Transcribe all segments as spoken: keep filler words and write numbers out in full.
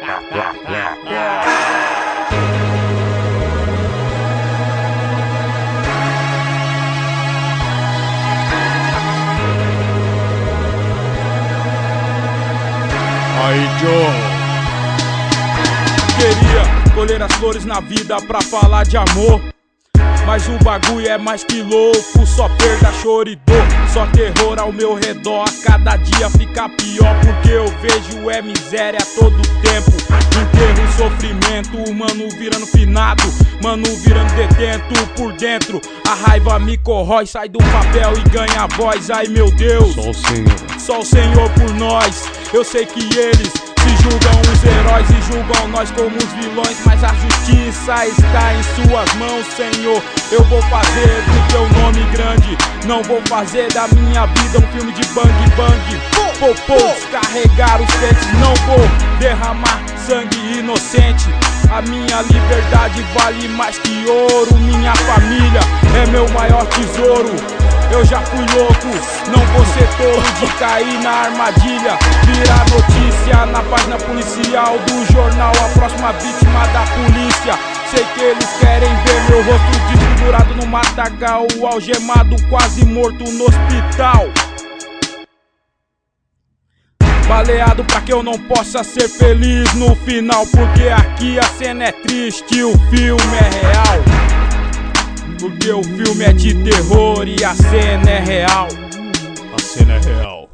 Aí, Joe. Queria colher as flores na vida pra falar de amor, mas o bagulho é mais que louco, só perda, choro e dor, só terror ao meu redor. A cada dia fica pior, porque eu vejo é miséria a todo tempo. Enterro, sofrimento, mano virando finado, mano virando detento por dentro. A raiva me corrói, sai do papel e ganha voz. Ai meu Deus, só o Senhor, só o Senhor por nós. Eu sei que eles se julgam os heróis e julgam nós como os vilões, mas a justiça está em suas mãos, Senhor. Eu vou fazer do teu nome grande, não vou fazer da minha vida um filme de bang bang. Vou, vou descarregar os dentes, não vou derramar sangue inocente. A minha liberdade vale mais que ouro, minha família é meu maior tesouro. Eu já fui louco, não vou ser tolo de cair na armadilha, virar notícia na página policial do jornal, a próxima vítima da polícia. Sei que eles querem ver meu rosto desfigurado no matagal, algemado, quase morto no hospital, baleado pra que eu não possa ser feliz no final, porque aqui a cena é triste, o filme é real. Porque o filme é de terror e a cena é real. A cena é real.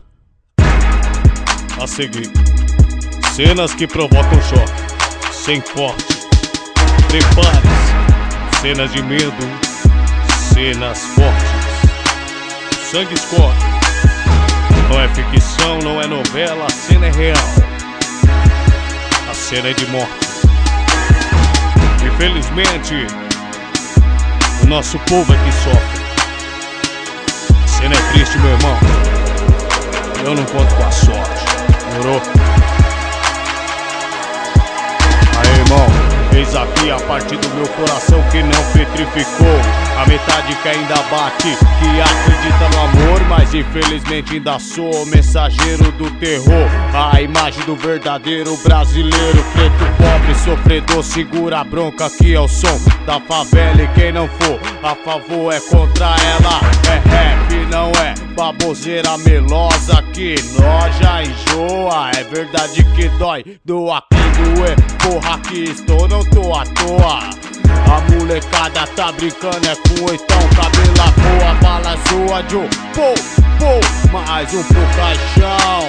A seguir, cenas que provocam choque, sem corte. Prepare-se. Cenas de medo, cenas fortes. Sangue escorre. Não é ficção, não é novela, a cena é real. A cena é de morte. Infelizmente, o nosso povo é que sofre. A cena é triste, meu irmão. Eu não conto com a sorte. Morou? Aí, irmão, eis aqui a parte do meu coração que não petrificou. A metade que ainda bate, que acredita no amor, mas infelizmente ainda sou mensageiro do terror. A imagem do verdadeiro brasileiro, preto, pobre, sofredor. Segura a bronca que é o som da favela, e quem não for a favor é contra ela. É rap, não é baboseira melosa que nós já enjoa. É verdade que dói, doa que doer. Porra que estou, não tô à toa. A molecada tá brincando é com oitão, cabelo à boa, bala zoa, Joe. Pô, pô, mais um pro caixão.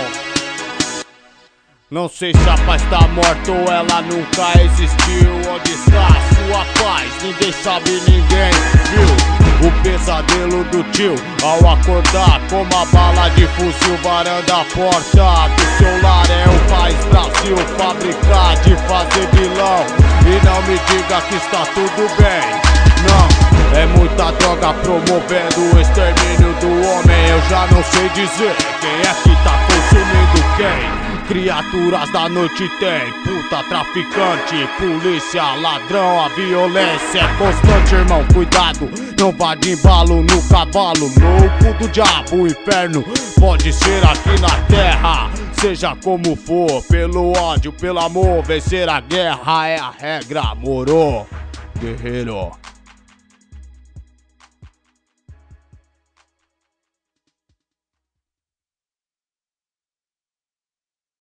Não sei se a paz tá morta ou ela nunca existiu. Onde está a sua paz? Ninguém sabe, ninguém viu. O pesadelo do tio ao acordar, como a bala de fuzil varanda a porta do seu lar. É o país Brasil, fabricar de fazer vilão. E não me diga que está tudo bem, não. É muita droga promovendo o extermínio do homem. Eu já não sei dizer quem é que tá consumindo quem. Criaturas da noite tem, puta, traficante, polícia, ladrão. A violência é constante, irmão, cuidado. Não vá de embalo no cavalo louco do diabo. O inferno pode ser aqui na terra. Seja como for, pelo ódio, pelo amor, vencer a guerra é a regra, moro, guerreiro.